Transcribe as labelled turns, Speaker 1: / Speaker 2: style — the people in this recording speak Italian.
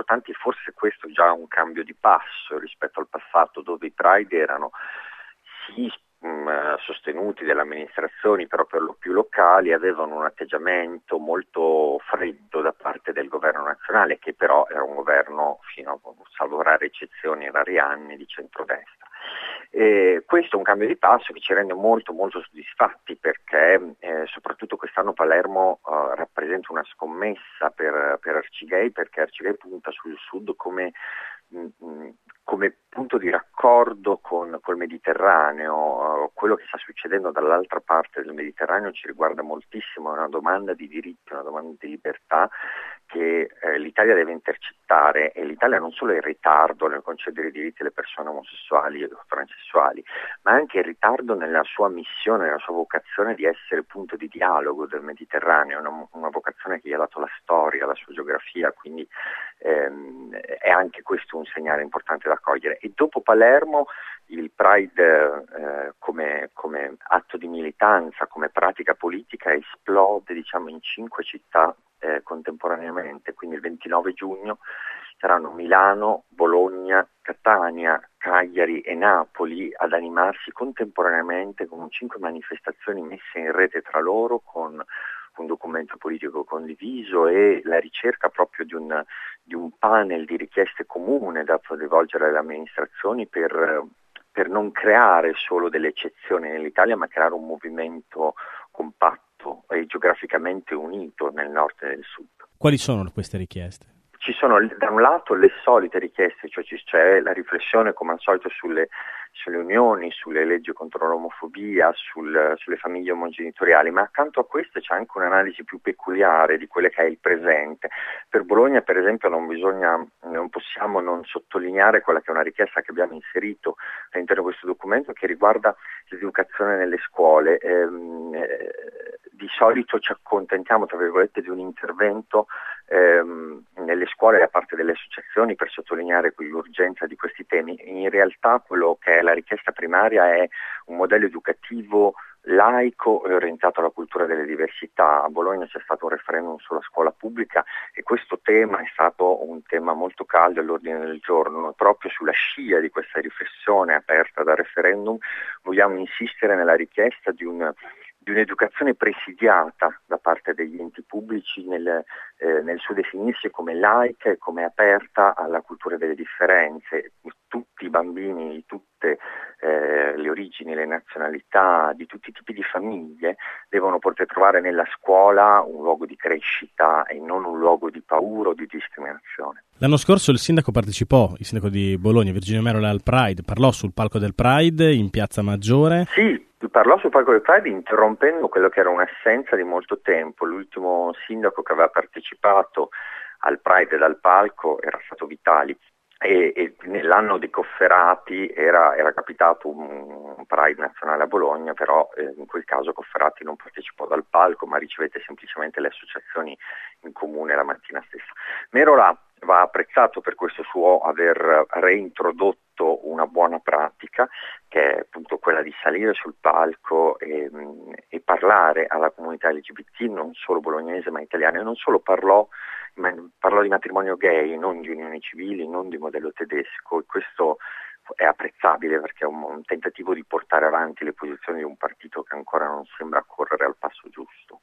Speaker 1: importanti, forse questo è già un cambio di passo rispetto al passato, dove i Pride erano sì sostenuti dalle amministrazioni, però per lo più locali, avevano un atteggiamento molto freddo da parte del governo nazionale, che però era un governo, fino a salvo rare eccezioni, in vari anni, di centrodestra. Questo è un cambio di passo che ci rende molto molto soddisfatti, perché soprattutto quest'anno Palermo rappresenta una scommessa per Arcigay, perché Arcigay punta sul sud come punto di raccordo col Mediterraneo. Quello che sta succedendo dall'altra parte del Mediterraneo ci riguarda moltissimo, è una domanda di diritti, una domanda di libertà che l'Italia deve intercettare, e l'Italia non solo è in ritardo nel concedere i diritti alle persone omosessuali e transessuali, ma anche in ritardo nella sua missione, nella sua vocazione di essere punto di dialogo del Mediterraneo, una vocazione che gli ha dato la storia, la sua geografia, quindi è anche questo un segnale importante da cogliere. E dopo Palermo il Pride come atto di militanza, come pratica politica, esplode in 5 città contemporaneamente, quindi il 29 giugno saranno Milano, Bologna, Catania, Cagliari e Napoli ad animarsi contemporaneamente con 5 manifestazioni messe in rete tra loro, con un documento politico condiviso e la ricerca proprio di un panel di richieste comune da rivolgere alle amministrazioni per non creare solo delle eccezioni nell'Italia, ma creare un movimento compatto e geograficamente unito nel nord e nel sud.
Speaker 2: Quali sono queste richieste?
Speaker 1: Ci sono da un lato le solite richieste, cioè c'è la riflessione come al solito sulle unioni, sulle leggi contro l'omofobia, sulle famiglie omogenitoriali, ma accanto a queste c'è anche un'analisi più peculiare di quello che è il presente. Per Bologna, per esempio, non possiamo non sottolineare quella che è una richiesta che abbiamo inserito all'interno di questo documento, che riguarda l'educazione nelle scuole. Di solito ci accontentiamo, tra virgolette, di un intervento nelle scuole da parte delle associazioni per sottolineare l'urgenza di questi temi. In realtà quello che è la richiesta primaria è un modello educativo laico e orientato alla cultura delle diversità. A Bologna c'è stato un referendum sulla scuola pubblica e questo tema è stato un tema molto caldo all'ordine del giorno. Proprio sulla scia di questa riflessione aperta dal referendum vogliamo insistere nella richiesta di un'educazione presidiata da parte degli enti pubblici nel suo definirsi come laica e come aperta alla cultura delle differenze. Tutti i bambini di tutte le origini, le nazionalità, di tutti i tipi di famiglie devono poter trovare nella scuola un luogo di crescita e non un luogo di paura o di discriminazione.
Speaker 2: L'anno scorso il sindaco di Bologna, Virginio Merola, al Pride, parlò sul palco del Pride in Piazza Maggiore.
Speaker 1: Sì, parlò sul palco del Pride interrompendo quello che era un'assenza di molto tempo. L'ultimo sindaco che aveva partecipato al Pride dal palco era stato Vitali. E nell'anno dei Cofferati era capitato un Pride nazionale a Bologna, però in quel caso Cofferati non partecipò dal palco, ma ricevette semplicemente le associazioni in comune la mattina stessa. Merola va apprezzato per questo suo aver reintrodotto una buona pratica, che è appunto quella di salire sul palco e parlare alla comunità LGBT, non solo bolognese ma italiana, e non solo parlò di matrimonio gay, non di unioni civili, non di modello tedesco, e questo è apprezzabile perché è un tentativo di portare avanti le posizioni di un partito che ancora non sembra correre al passo giusto.